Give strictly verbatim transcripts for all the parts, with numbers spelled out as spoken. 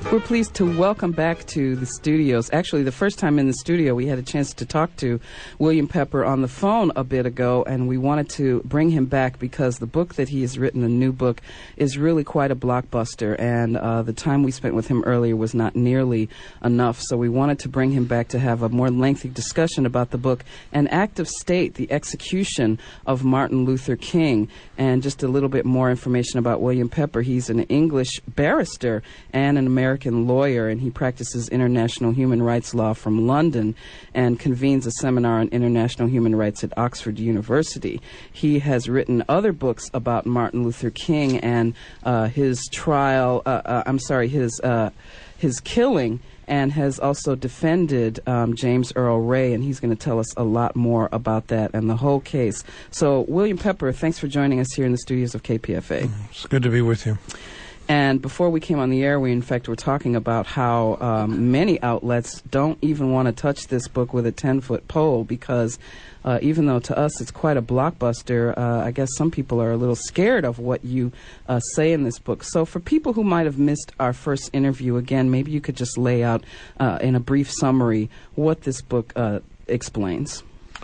We're pleased to welcome back to the studios. Actually, the first time in the studio, we had a chance to talk to William Pepper on the phone a bit ago, and we wanted to bring him back because the book that he has written, a new book, is really quite a blockbuster, and uh, the time we spent with him earlier was not nearly enough, so we wanted to bring him back to have a more lengthy discussion about the book, An Act of State, the Execution of Martin Luther King, and just a little bit more information about William Pepper. He's an English barrister and an American lawyer, and he practices international human rights law from London and convenes a seminar on international human rights at Oxford University. He has written other books about Martin Luther King and uh, his trial, uh, uh, I'm sorry, his uh, his killing, and has also defended um, James Earl Ray, and he's going to tell us a lot more about that and the whole case. So, William Pepper, thanks for joining us here in the studios of K P F A. It's good to be with you. And before we came on the air, we in fact were talking about how um, many outlets don't even want to touch this book with a ten-foot pole because uh, even though to us it's quite a blockbuster, uh, I guess some people are a little scared of what you uh, say in this book. So for people who might have missed our first interview, again, maybe you could just lay out uh, in a brief summary what this book uh, explains.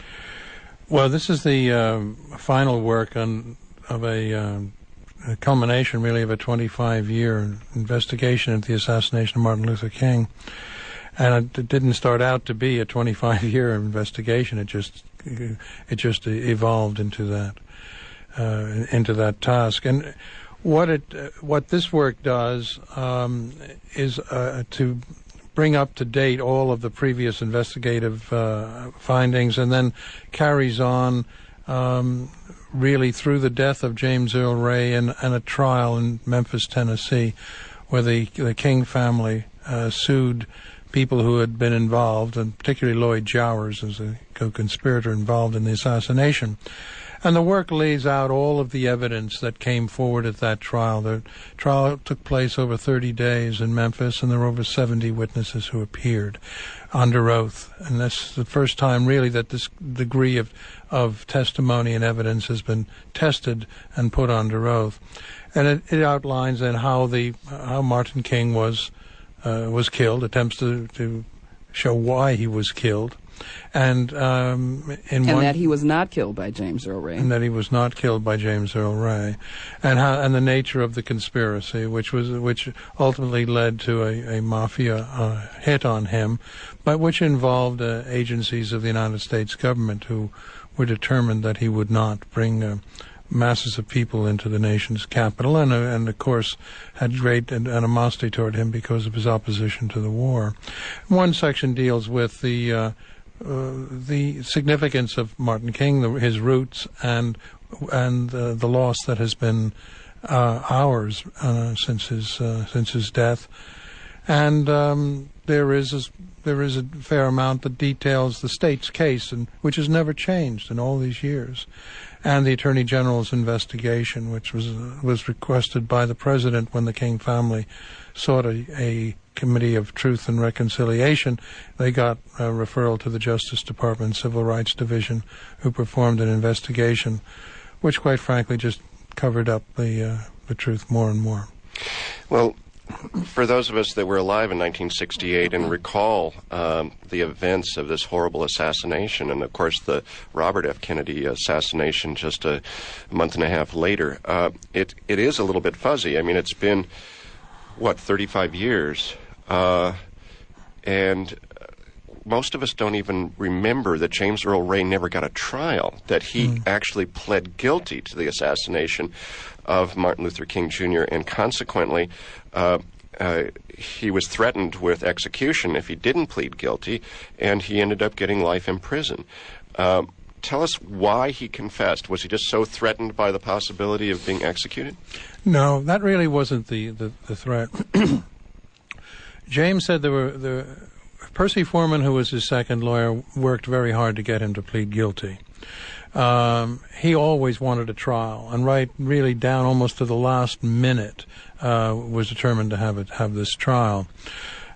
Well, this is the uh, final work on, of a... Uh, a culmination, really, of a twenty-five year investigation into the assassination of Martin Luther King. And it, it didn't start out to be a twenty-five year investigation. It just it just evolved into that uh, into that task. And what it uh, what this work does um, is uh, to bring up to date all of the previous investigative uh, findings, and then carries on Um, really through the death of James Earl Ray and, and a trial in Memphis, Tennessee, where the, the King family uh, sued people who had been involved, and particularly Lloyd Jowers as a co-conspirator involved in the assassination. And the work lays out all of the evidence that came forward at that trial. The trial took place over thirty days in Memphis, and there were over seventy witnesses who appeared under oath. And that's the first time, really, that this degree of, of testimony and evidence has been tested and put under oath. And it, it outlines then how the how Martin King was uh, was killed, attempts to, to show why he was killed. And um, in and one, that he was not killed by James Earl Ray, and that he was not killed by James Earl Ray, and how and the nature of the conspiracy, which was which ultimately led to a, a mafia uh, hit on him, but which involved uh, agencies of the United States government who were determined that he would not bring uh, masses of people into the nation's capital, and uh, and of course had great animosity toward him because of his opposition to the war. One section deals with the uh, Uh, the significance of Martin King, the, his roots, and and uh, the loss that has been uh, ours uh, since his uh, since his death, and um, there is a, there is a fair amount that details the state's case, and which has never changed in all these years, and the Attorney General's investigation, which was uh, was requested by the President when the King family sought a, a Committee of Truth and Reconciliation. They got a referral to the Justice Department Civil Rights Division, who performed an investigation, which, quite frankly, just covered up the uh, the truth more and more. Well, for those of us that were alive in nineteen sixty-eight and recall um, the events of this horrible assassination, and of course the Robert F. Kennedy assassination just a month and a half later, uh, it it is a little bit fuzzy. I mean, it's been what, thirty-five years, uh, and most of us don't even remember that James Earl Ray never got a trial, that he mm. actually pled guilty to the assassination of Martin Luther King Junior, and consequently uh, uh, he was threatened with execution if he didn't plead guilty, and he ended up getting life in prison. Um, Tell us why he confessed. Was he just so threatened by the possibility of being executed? No, that really wasn't the, the, the threat. James said there were the Percy Foreman, who was his second lawyer, worked very hard to get him to plead guilty. Um, he always wanted a trial, and right really down almost to the last minute uh, was determined to have it have this trial.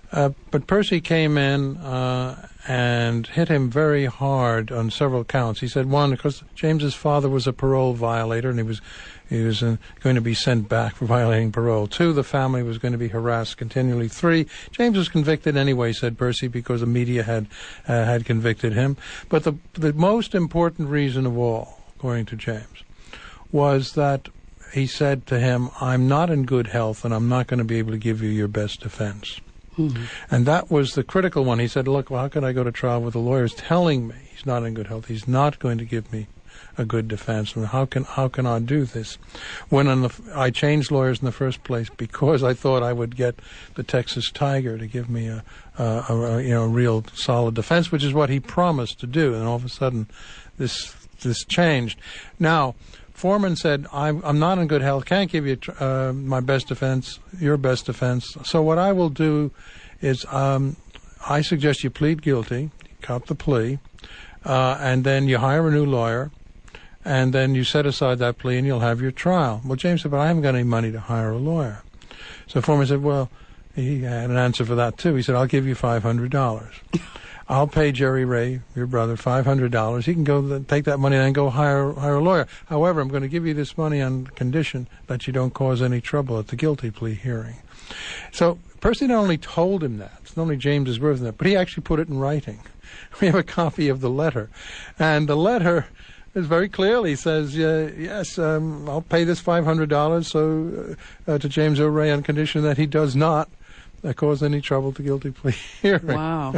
Uh, but Percy came in uh, and hit him very hard on several counts. He said, one, because James's father was a parole violator, and he was he was uh, going to be sent back for violating parole. Two, the family was going to be harassed continually. Three, James was convicted anyway, said Percy, because the media had uh, had convicted him. But the the most important reason of all, according to James, was that he said to him, I'm not in good health, and I'm not going to be able to give you your best defense. Mm-hmm. And that was the critical one. He said, look, well, how can I go to trial with the lawyers telling me he's not in good health? He's not going to give me a good defense. And how can how can I do this? When on the, I changed lawyers in the first place because I thought I would get the Texas Tiger to give me a, a, a you know a real solid defense, which is what he promised to do. And all of a sudden, this this changed. Now, Foreman said, I'm, I'm not in good health, can't give you uh, my best defense, your best defense. So what I will do is um, I suggest you plead guilty, cop the plea, uh, and then you hire a new lawyer, and then you set aside that plea and you'll have your trial. Well, James said, but I haven't got any money to hire a lawyer. So Foreman said, well, he had an answer for that too. He said, I'll give you five hundred dollars. I'll pay Jerry Ray, your brother, five hundred dollars. He can go take that money and go hire hire a lawyer. However, I'm going to give you this money on condition that you don't cause any trouble at the guilty plea hearing. So Percy not only told him that, it's not only James's word that, but he actually put it in writing. We have a copy of the letter. And the letter is very clearly says, uh, yes, um, I'll pay this five hundred dollars so uh, uh, to James Earl Ray on condition that he does not uh, cause any trouble to guilty plea hearing. Wow.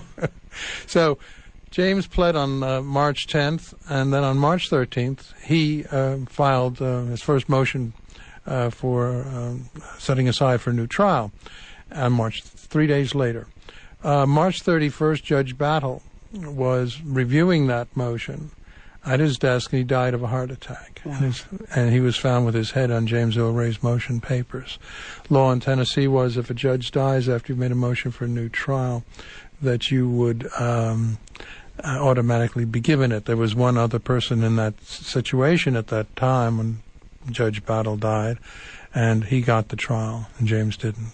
So James pled on uh, March tenth, and then on March thirteenth, he uh, filed uh, his first motion uh, for um, setting aside for a new trial on March, three days later. Uh, March thirty-first, Judge Battle was reviewing that motion at his desk, and he died of a heart attack. Wow. And, his, and he was found with his head on James Earl Ray's motion papers. Law in Tennessee was if a judge dies after you've made a motion for a new trial, that you would um, uh, automatically be given it. There was one other person in that situation at that time when Judge Battle died, and he got the trial, and James didn't.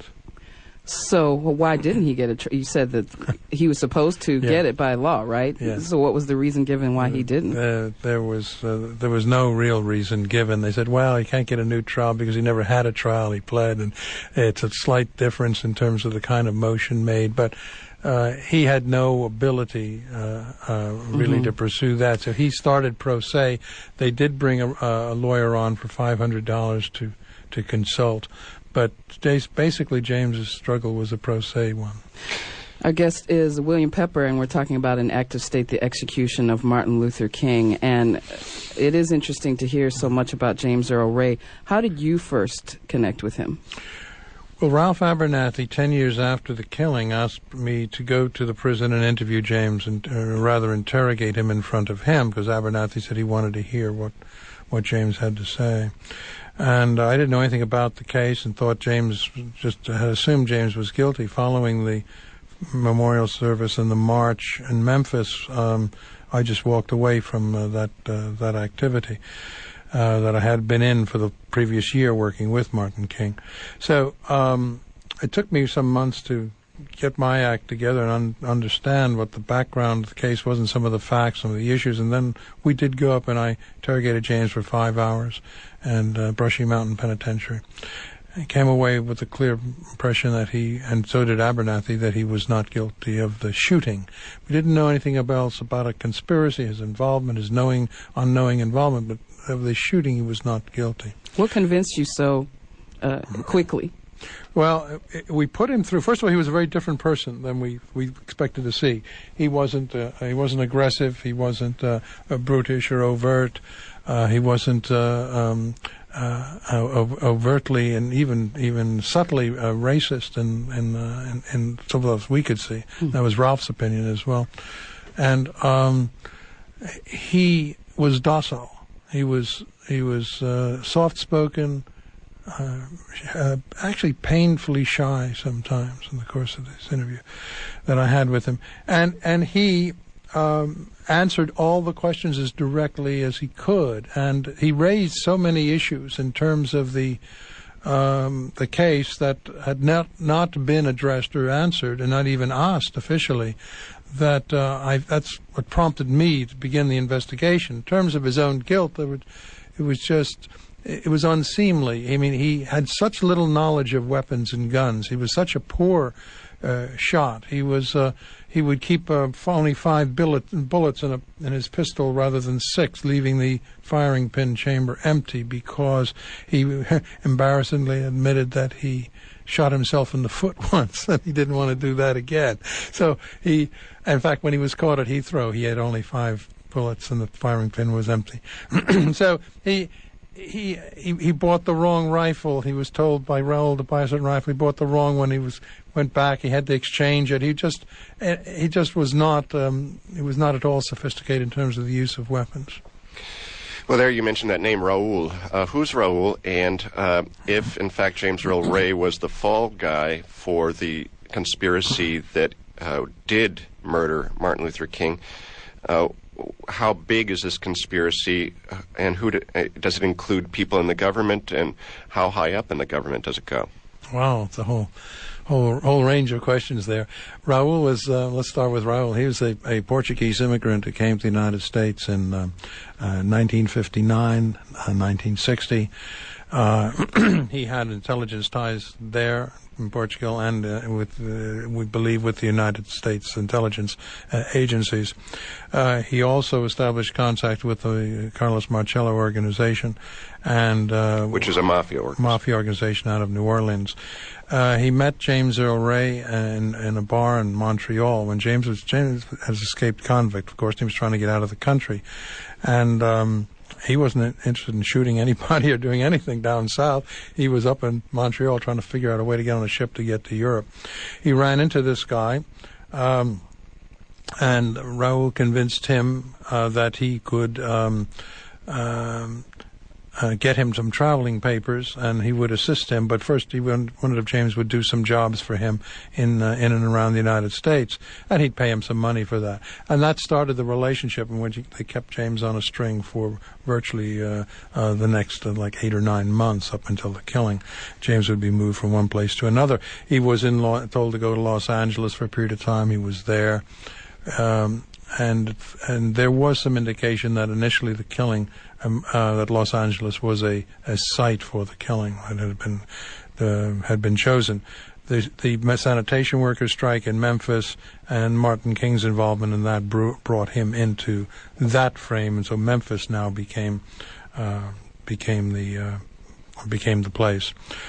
So well, why didn't he get it? Tr- you said that he was supposed to yeah. get it by law, right? Yeah. So what was the reason given why he didn't? Uh, there was uh, there was no real reason given. They said, well, he can't get a new trial because he never had a trial. He pled, and it's a slight difference in terms of the kind of motion made, but Uh, he had no ability uh, uh, really mm-hmm. to pursue that. So he started pro se. They did bring a, a lawyer on for five hundred dollars to, to consult. But basically James's struggle was a pro se one. Our guest is William Pepper, and we're talking about an act of state, the execution of Martin Luther King. And it is interesting to hear so much about James Earl Ray. How did you first connect with him? Well, Ralph Abernathy, ten years after the killing, asked me to go to the prison and interview James, and uh, rather interrogate him in front of him, because Abernathy said he wanted to hear what, what James had to say. And I didn't know anything about the case and thought James, just had assumed James was guilty. Following the memorial service and the march in Memphis, um, I just walked away from uh, that uh, that activity. Uh, that I had been in for the previous year working with Martin King. So um, it took me some months to get my act together and un- understand what the background of the case was and some of the facts, some of the issues. And then we did go up and I interrogated James for five hours and uh, Brushy Mountain Penitentiary. I came away with a clear impression that he, and so did Abernathy, that he was not guilty of the shooting. We didn't know anything else about a conspiracy, his involvement, his knowing, unknowing involvement, but of the shooting he was not guilty. What convinced you so uh, quickly? Well, we put him through. First of all, he was a very different person than we we expected to see. He wasn't uh, he wasn't aggressive. He wasn't uh, brutish or overt. Uh, he wasn't uh, um, uh, overtly and even even subtly uh, racist in in, uh, in in some of those we could see. Hmm. That was Ralph's opinion as well, and um, he was docile. He was he was uh, soft-spoken, uh, uh, actually painfully shy sometimes in the course of this interview that I had with him, and and he um, answered all the questions as directly as he could, and he raised so many issues in terms of the um, the case that had not, not been addressed or answered and not even asked officially, that uh, I, that's what prompted me to begin the investigation. In terms of his own guilt, it, would, it was just, it was unseemly. I mean, he had such little knowledge of weapons and guns. He was such a poor uh, shot. He was, uh, he would keep uh, only five bullet, bullets in, a, in his pistol rather than six, leaving the firing pin chamber empty because he embarrassingly admitted that he shot himself in the foot once, and he didn't want to do that again. So he, in fact, when he was caught at Heathrow, he had only five bullets, and the firing pin was empty. So he, he, he, he bought the wrong rifle. He was told by Raoul to buy a certain rifle. He bought the wrong one. He was went back. He had to exchange it. He just, he just was not. Um, he was not at all sophisticated in terms of the use of weapons. Well, there you mentioned that name, Raoul. Uh, who's Raoul? And uh, if, in fact, James Earl Ray was the fall guy for the conspiracy that uh, did murder Martin Luther King, uh, how big is this conspiracy, uh, and who do, uh, does it include people in the government, and how high up in the government does it go? Wow, it's a whole whole whole range of questions there. Raoul was, uh, let's start with Raoul. He was a, a Portuguese immigrant who came to the United States in uh, uh, nineteen fifty-nine, uh, nineteen sixty. Uh, he had intelligence ties there in Portugal and uh, with, uh, we believe, with the United States intelligence uh, agencies. Uh, he also established contact with the Carlos Marcello organization, and uh, which is a mafia organization. mafia organization out of New Orleans. Uh, he met James Earl Ray in, in a bar in Montreal when James was James has escaped convict. Of course, he was trying to get out of the country, and um, he wasn't interested in shooting anybody or doing anything down south. He was up in Montreal trying to figure out a way to get on a ship to get to Europe. He ran into this guy, um, and Raoul convinced him uh, that he could um, um, uh, get him some traveling papers, and he would assist him. But first, he wondered if James would do some jobs for him in uh, in and around the United States, and he'd pay him some money for that. And that started the relationship in which he, they kept James on a string for virtually uh, uh, the next uh, like eight or nine months up until the killing. James would be moved from one place to another. He was in law, told to go to Los Angeles for a period of time. He was there. Um, and and there was some indication that initially the killing, um, uh, that Los Angeles was a, a site for the killing that had been uh, had been chosen. The, the sanitation workers' strike in Memphis and Martin King's involvement in that br- brought him into that frame, and so Memphis now became uh, became the uh, became the place.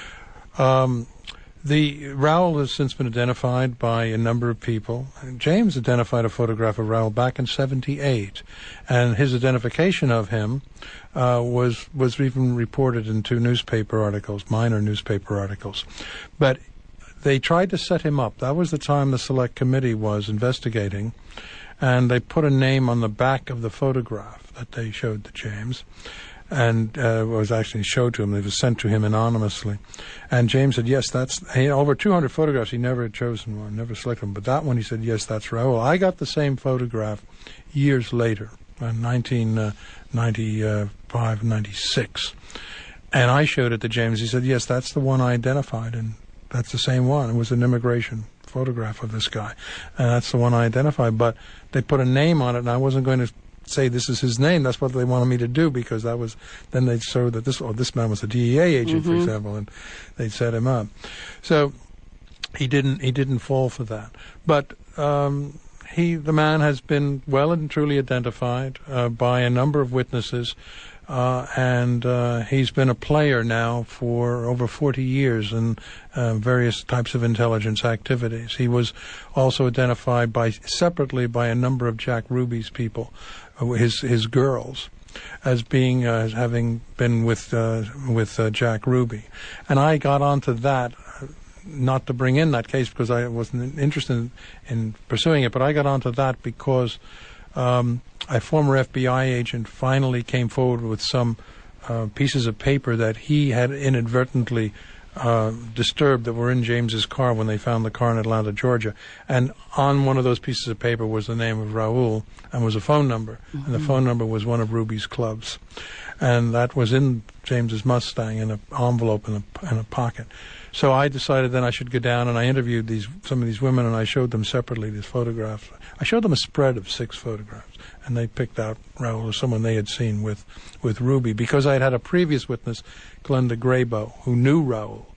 Um, The Raoul has since been identified by a number of people. James identified a photograph of Raoul back in seventy-eight, and his identification of him uh, was was even reported in two newspaper articles, minor newspaper articles. But they tried to set him up. That was the time the Select Committee was investigating, and they put a name on the back of the photograph that they showed to James, and uh, was actually showed to him. It was sent to him anonymously. And James said, yes, that's, he had over two hundred photographs. He never had chosen one, never selected one. But that one, he said, yes, that's Raoul. I got the same photograph years later, in nineteen ninety-five, ninety-six. And I showed it to James. He said, yes, that's the one I identified, and that's the same one. It was an immigration photograph of this guy, and that's the one I identified. But they put a name on it, and I wasn't going to say this is his name. That's what they wanted me to do, because that was, then they'd show that this, or this man was a D E A agent, mm-hmm. for example, and they'd set him up. So he didn't, he didn't fall for that. But um, he, the man has been well and truly identified uh, by a number of witnesses, uh, and uh, he's been a player now for over forty years in uh, various types of intelligence activities. He was also identified by separately by a number of Jack Ruby's people, his his girls, as being uh, as having been with uh, with uh, Jack Ruby, and I got onto that, uh, not to bring in that case because I wasn't interested in, in pursuing it, but I got onto that because um, a former F B I agent finally came forward with some uh, pieces of paper that he had inadvertently Uh, disturbed that were in James's car when they found the car in Atlanta, Georgia. And on one of those pieces of paper was the name of Raoul and was a phone number. Mm-hmm. And the phone number was one of Ruby's clubs. and that was in James's Mustang in an envelope in a, in a pocket. So I decided then I should go down, and I interviewed these some of these women, and I showed them separately these photographs. I showed them a spread of six photographs, and they picked out Raoul as someone they had seen with, with Ruby, because I had had a previous witness, Glenda Grayboe, who knew Raoul,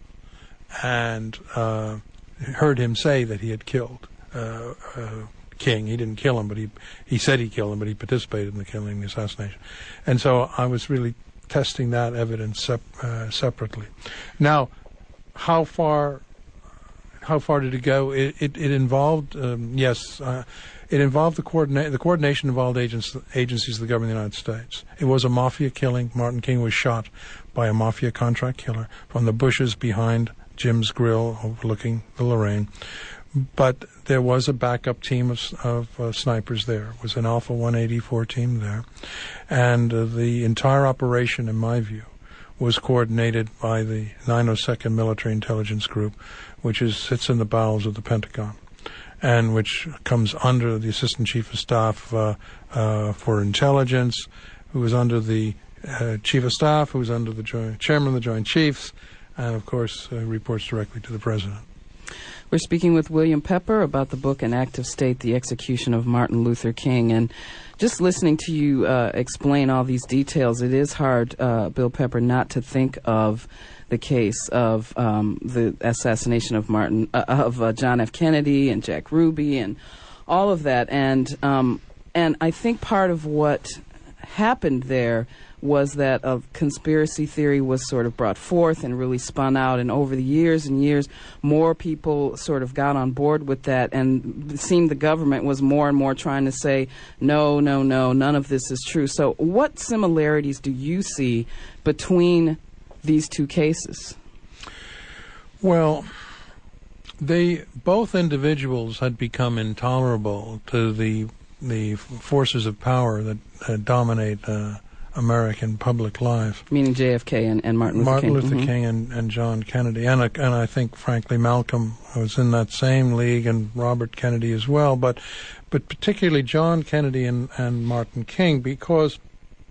and uh, heard him say that he had killed uh, uh, King. He didn't kill him, but he he said he killed him, but he participated in the killing, the assassination. And so I was really testing that evidence sep- uh, separately. Now, how far how far did it go? It it, it involved um, yes, uh, it involved the coordinate the coordination involved agents agencies of the government of the United States. It was a mafia killing. Martin King was shot by a mafia contract killer from the bushes behind Jim's Grill overlooking the Lorraine. But there was a backup team of, of uh, snipers there. It was an Alpha one eighty-four team there. And uh, the entire operation, in my view, was coordinated by the nine oh second Military Intelligence Group, which is sits in the bowels of the Pentagon, and which comes under the Assistant Chief of Staff uh, uh, for Intelligence, who was under the uh, Chief of Staff, who was under the Joint, Chairman of the Joint Chiefs, and, of course, uh, reports directly to the President. We're speaking with William Pepper about the book An Act of State, The Execution of Martin Luther King. And just listening to you uh, explain all these details, it is hard, uh, Bill Pepper, not to think of the case of um, the assassination of Martin, uh, of uh, John F. Kennedy and Jack Ruby and all of that. And um, and I think part of what happened there was that a conspiracy theory was sort of brought forth and really spun out, and over the years and years, more people sort of got on board with that, and it seemed the government was more and more trying to say, no, no, no, none of this is true. So what similarities do you see between these two cases? Well, they both individuals had become intolerable to the the forces of power that uh, dominate uh, American public life. Meaning J F K and, and Martin Luther Martin King. Luther mm-hmm. King and, and John Kennedy. And, uh, and I think, frankly, Malcolm was in that same league, and Robert Kennedy as well. But but particularly John Kennedy and, and Martin King, because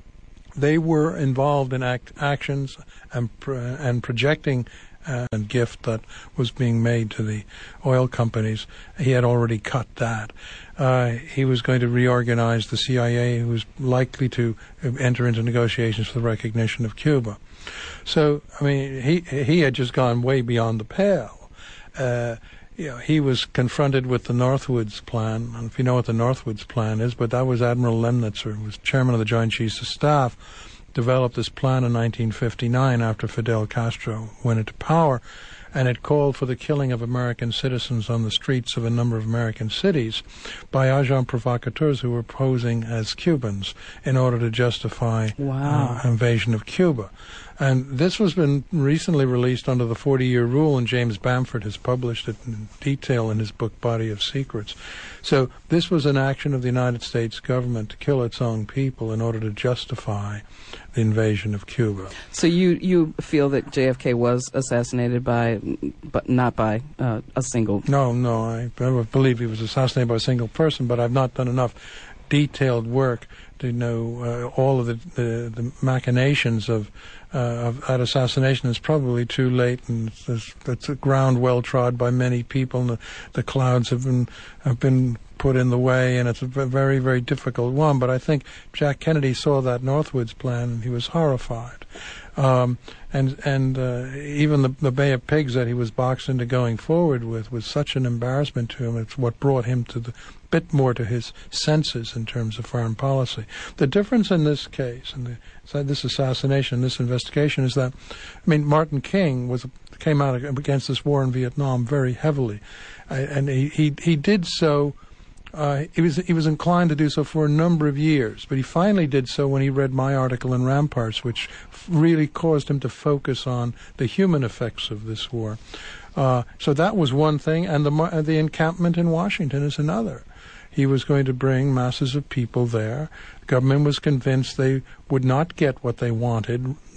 they were involved in act, actions and, pro, and projecting a gift that was being made to the oil companies. He had already cut that. Uh, he was going to reorganize the C I A, who was likely to enter into negotiations for the recognition of Cuba. So, I mean, he he had just gone way beyond the pale. Uh, you know, he was confronted with the Northwoods Plan. I don't know if you know what the Northwoods Plan is, but that was Admiral Lemnitzer, who was chairman of the Joint Chiefs of Staff, developed this plan in nineteen fifty-nine after Fidel Castro went into power, and it called for the killing of American citizens on the streets of a number of American cities by agents provocateurs who were posing as Cubans in order to justify wow. uh, invasion of Cuba. And this has been recently released under the forty-year rule, and James Bamford has published it in detail in his book Body of Secrets. So this was an action of the United States government to kill its own people in order to justify the invasion of Cuba. So you, you feel that J F K was assassinated by, but not by uh, a single... No, no, I, I believe he was assassinated by a single person, but I've not done enough detailed work to know uh, all of the, the, the machinations of, uh, of that assassination. Is probably too late, and it's, it's a ground well trod by many people, and the, the clouds have been have been put in the way, and it's a very, very difficult one. But I think Jack Kennedy saw that Northwoods Plan, and he was horrified. Um, and and uh, even the, the Bay of Pigs that he was boxed into going forward with was such an embarrassment to him. It's what brought him to the bit more to his senses in terms of foreign policy. The difference in this case, and this assassination, this investigation, is that, I mean, Martin King was came out against this war in Vietnam very heavily, uh, and he, he he did so. Uh, he was he was inclined to do so for a number of years, but he finally did so when he read my article in Ramparts, which f- really caused him to focus on the human effects of this war. Uh, so that was one thing, and the uh, the encampment in Washington is another. He was going to bring masses of people there. The government was convinced they would not get what they wanted,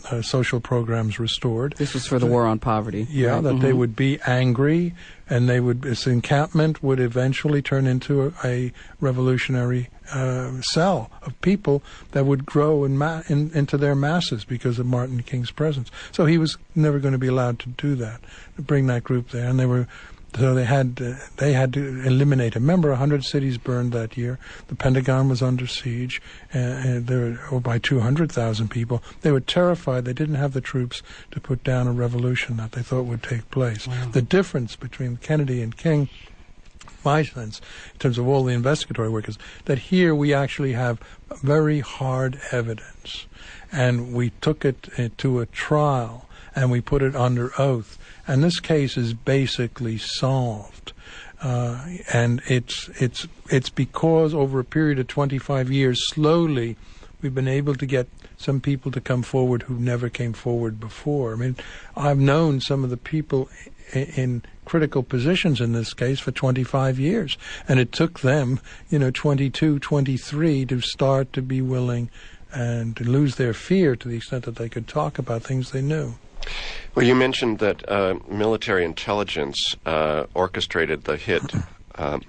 uh, social programs restored. This was for the war on poverty. Yeah, right? that mm-hmm. they would be angry, and they would this encampment would eventually turn into a, a revolutionary uh, cell of people that would grow in ma- in, into their masses because of Martin King's presence. So he was never going to be allowed to do that, to bring that group there, and they were. So they had uh, they had to eliminate. Remember, a hundred cities burned that year. The Pentagon was under siege, and, and there were by two hundred thousand people. They were terrified. They didn't have the troops to put down a revolution that they thought would take place. Wow. The difference between Kennedy and King, my sense, in terms of all the investigatory work, is that here we actually have very hard evidence, and we took it uh, to a trial, and we put it under oath. And this case is basically solved, uh, and it's it's it's because over a period of twenty-five years, slowly, we've been able to get some people to come forward who never came forward before. I mean, I've known some of the people in, in critical positions in this case for twenty-five years, and it took them, you know, twenty-two, twenty-three to start to be willing and to lose their fear to the extent that they could talk about things they knew. Well, you mentioned that uh, military intelligence uh, orchestrated the hit, um,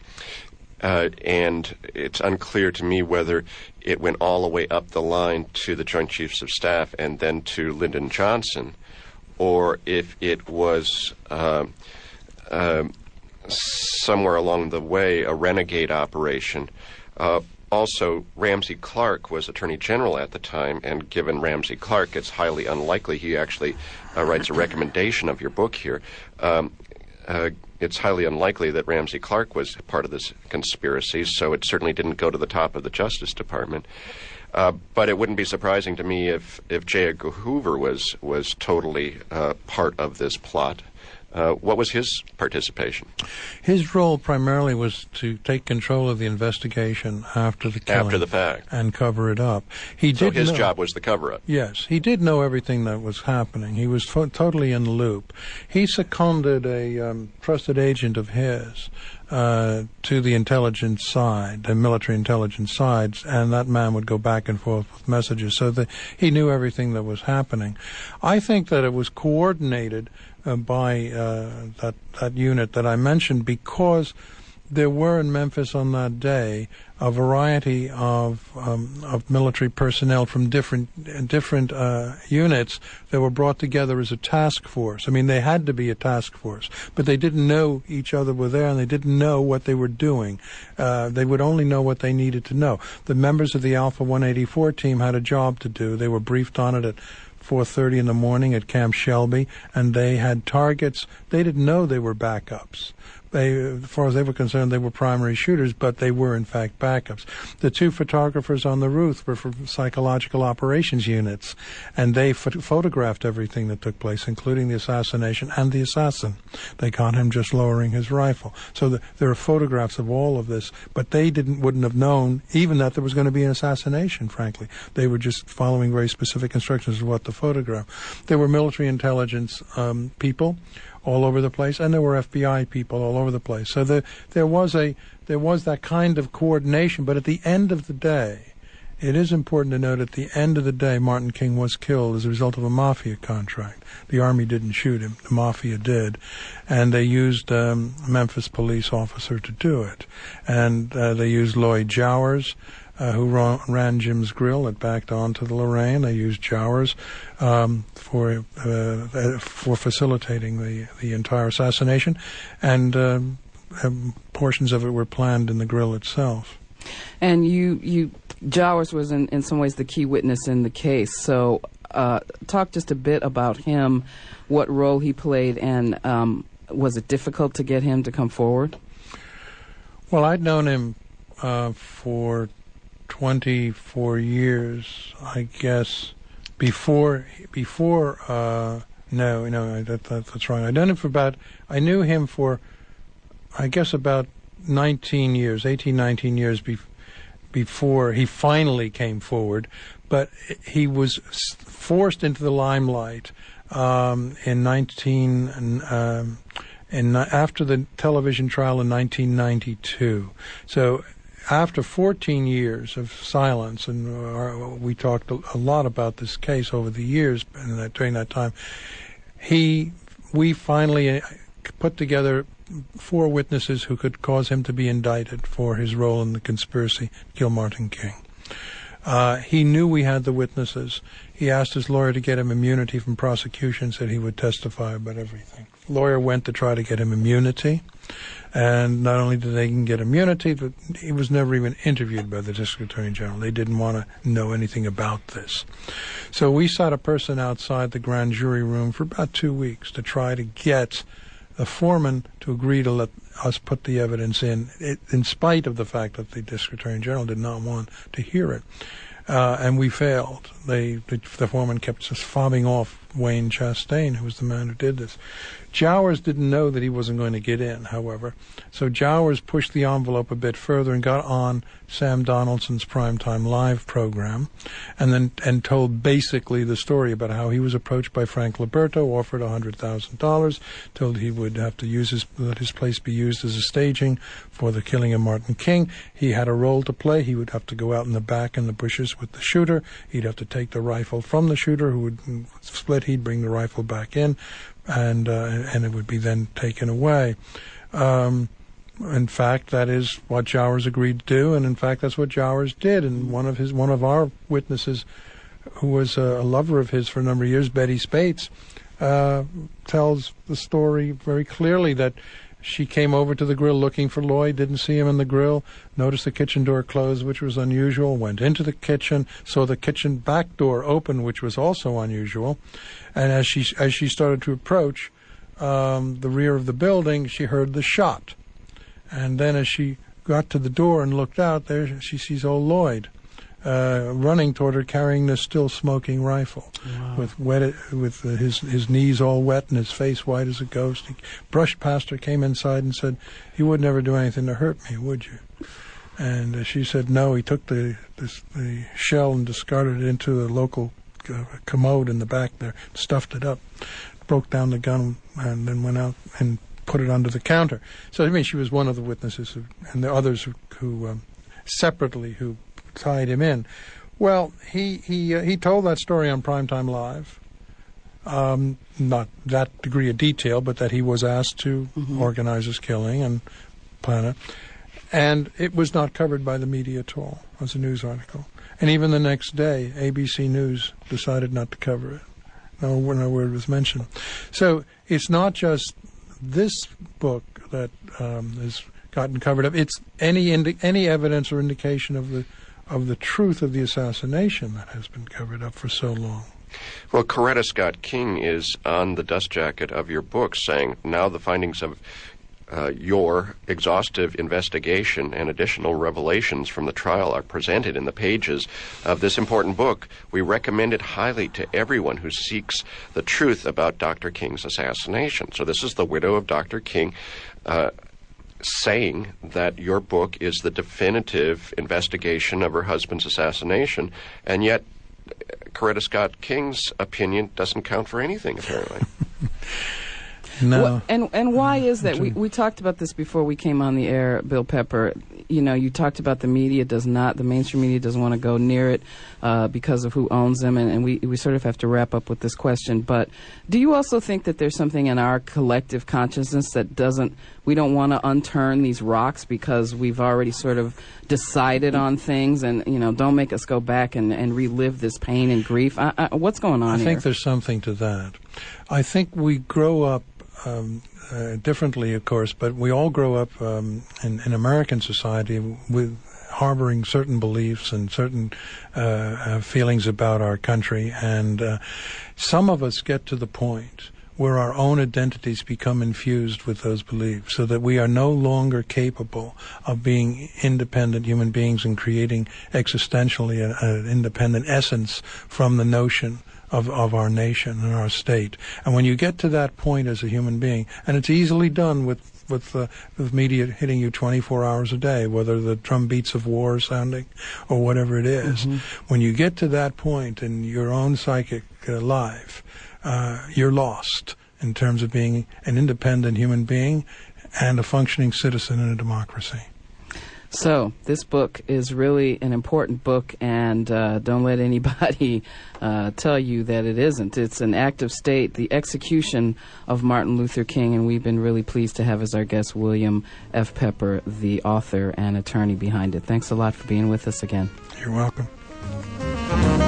uh, and it's unclear to me whether it went all the way up the line to the Joint Chiefs of Staff and then to Lyndon Johnson, or if it was uh, uh, somewhere along the way a renegade operation. Uh, Also, Ramsey Clark was Attorney General at the time, and given Ramsey Clark, it's highly unlikely. He actually uh, writes a recommendation of your book here. Um, uh, it's highly unlikely that Ramsey Clark was part of this conspiracy, so it certainly didn't go to the top of the Justice Department. Uh, but it wouldn't be surprising to me if, if J. Edgar Hoover was, was totally uh, part of this plot. Uh, what was his participation? His role primarily was to take control of the investigation after the killing. After the fact. And cover it up. He so did his know, job was the cover-up. Yes. He did know everything that was happening. He was fo- totally in the loop. He seconded a um, trusted agent of his uh, to the intelligence side, the military intelligence side, and that man would go back and forth with messages so that he knew everything that was happening. I think that it was coordinated Uh, by uh, that that unit that I mentioned, because there were in Memphis on that day a variety of um, of military personnel from different uh, different uh, units that were brought together as a task force. I mean, they had to be a task force, but they didn't know each other were there, and they didn't know what they were doing. Uh, they would only know what they needed to know. The members of the Alpha one eighty-four team had a job to do. They were briefed on it at four thirty in the morning at Camp Shelby, and they had targets. They didn't know they were backups. They, as far as they were concerned, they were primary shooters, but they were, in fact, backups. The two photographers on the roof were from psychological operations units, and they ph- photographed everything that took place, including the assassination and the assassin. They caught him just lowering his rifle. So the, there are photographs of all of this, but they didn't wouldn't have known even that there was going to be an assassination, frankly. They were just following very specific instructions of what to photograph. There were military intelligence um, people all over the place, and there were F B I people all over the place. So there, there was a, there was that kind of coordination. But at the end of the day, it is important to note at the end of the day, Martin King was killed as a result of a mafia contract. The army didn't shoot him; the mafia did, and they used um, a Memphis police officer to do it, and uh, they used Lloyd Jowers, Uh, who ran, ran Jim's Grill that backed onto the Lorraine. They used Jowers um, for uh, for facilitating the, the entire assassination, and um, um, portions of it were planned in the Grill itself. And you, you Jowers was in, in some ways the key witness in the case. So uh, talk just a bit about him, what role he played, and um, was it difficult to get him to come forward? Well, I'd known him uh, for twenty-four years, I guess, before, before, uh, no, no, that, that, that's wrong. I'd known him for about, I knew him for, I guess, about nineteen years, eighteen, nineteen years be, before he finally came forward. But he was forced into the limelight um, in nineteen, um, in, after the television trial in nineteen ninety-two. So after fourteen years of silence, and uh, we talked a, a lot about this case over the years, and that, during that time, he, we finally put together four witnesses who could cause him to be indicted for his role in the conspiracy to kill Martin King. Uh, he knew we had the witnesses. He asked his lawyer to get him immunity from prosecution, said he would testify about everything. The lawyer went to try to get him immunity, and not only did they get immunity, but he was never even interviewed by the District Attorney General. They didn't want to know anything about this. So we sat a person outside the grand jury room for about two weeks to try to get the foreman to agree to let us put the evidence in, it, in spite of the fact that the District Attorney General did not want to hear it. Uh, and we failed. They, the, the foreman kept just fobbing off Wayne Chastain, who was the man who did this. Jowers didn't know that he wasn't going to get in, however. So Jowers pushed the envelope a bit further and got on Sam Donaldson's Primetime Live program, and then and told basically the story about how he was approached by Frank Liberto, offered one hundred thousand dollars, told he would have to use his, let his place be used as a staging for the killing of Martin King. He had a role to play. He would have to go out in the back in the bushes with the shooter. He'd have to take the rifle from the shooter, who would split. He'd bring the rifle back in, and uh, and it would be then taken away. Um, in fact, that is what Jowers agreed to do, and in fact, that's what Jowers did. And one of his, one of our witnesses, who was a, a lover of his for a number of years, Betty Spates, uh, tells the story very clearly that she came over to the grill looking for Lloyd, didn't see him in the grill, noticed the kitchen door closed, which was unusual, went into the kitchen, saw the kitchen back door open, which was also unusual, and as she as she started to approach um, the rear of the building, she heard the shot. And then as she got to the door and looked out, there she sees old Lloyd uh, running toward her, carrying this still smoking rifle. Wow. with wet with uh, his his knees all wet and his face white as a ghost. He brushed past her, came inside, and said, "You would never do anything to hurt me, would you?" And uh, she said, "No." He took the this, the shell and discarded it into a local uh, commode in the back there, stuffed it up, broke down the gun, and then went out and put it under the counter. So I mean, she was one of the witnesses, who, and the others who, who um, separately who tied him in. Well, he he uh, he told that story on Primetime Live. Um, not that degree of detail, but that he was asked to mm-hmm. organize his killing and plan it. And it was not covered by the media at all as a news article. And even the next day, A B C News decided not to cover it. No, no word was mentioned. So it's not just this book that um, has gotten covered up. It's any indi- any evidence or indication of the of the truth of the assassination that has been covered up for so long. Well, Coretta Scott King is on the dust jacket of your book, saying, now the findings of uh, your exhaustive investigation and additional revelations from the trial are presented in the pages of this important book. We recommend it highly to everyone who seeks the truth about Doctor King's assassination. So this is the widow of Doctor King uh, saying that your book is the definitive investigation of her husband's assassination, and yet Coretta Scott King's opinion doesn't count for anything, apparently. No. Well, and and why is that? We we talked about this before we came on the air, Bill Pepper. You know, you talked about the media does not, the mainstream media doesn't want to go near it uh, because of who owns them, and, and we, we sort of have to wrap up with this question. But do you also think that there's something in our collective consciousness that doesn't, we don't want to unturn these rocks because we've already sort of decided on things, and, you know, don't make us go back and, and relive this pain and grief? I, I, what's going on I here? think there's something to that. I think we grow up Um, uh, differently, of course, but we all grow up um, in, in American society with harboring certain beliefs and certain uh, uh, feelings about our country, and uh, some of us get to the point where our own identities become infused with those beliefs, so that we are no longer capable of being independent human beings and creating existentially an independent essence from the notion Of, of our nation and our state. And when you get to that point as a human being, and it's easily done with with, uh, with media hitting you twenty-four hours a day, whether the drum beats of war are sounding or whatever it is, mm-hmm. when you get to that point in your own psychic uh, life, uh, you're lost in terms of being an independent human being and a functioning citizen in a democracy. So this book is really an important book, and uh, don't let anybody uh, tell you that it isn't. It's an act of state, the execution of Martin Luther King, and we've been really pleased to have as our guest William F. Pepper, the author and attorney behind it. Thanks a lot for being with us again. You're welcome.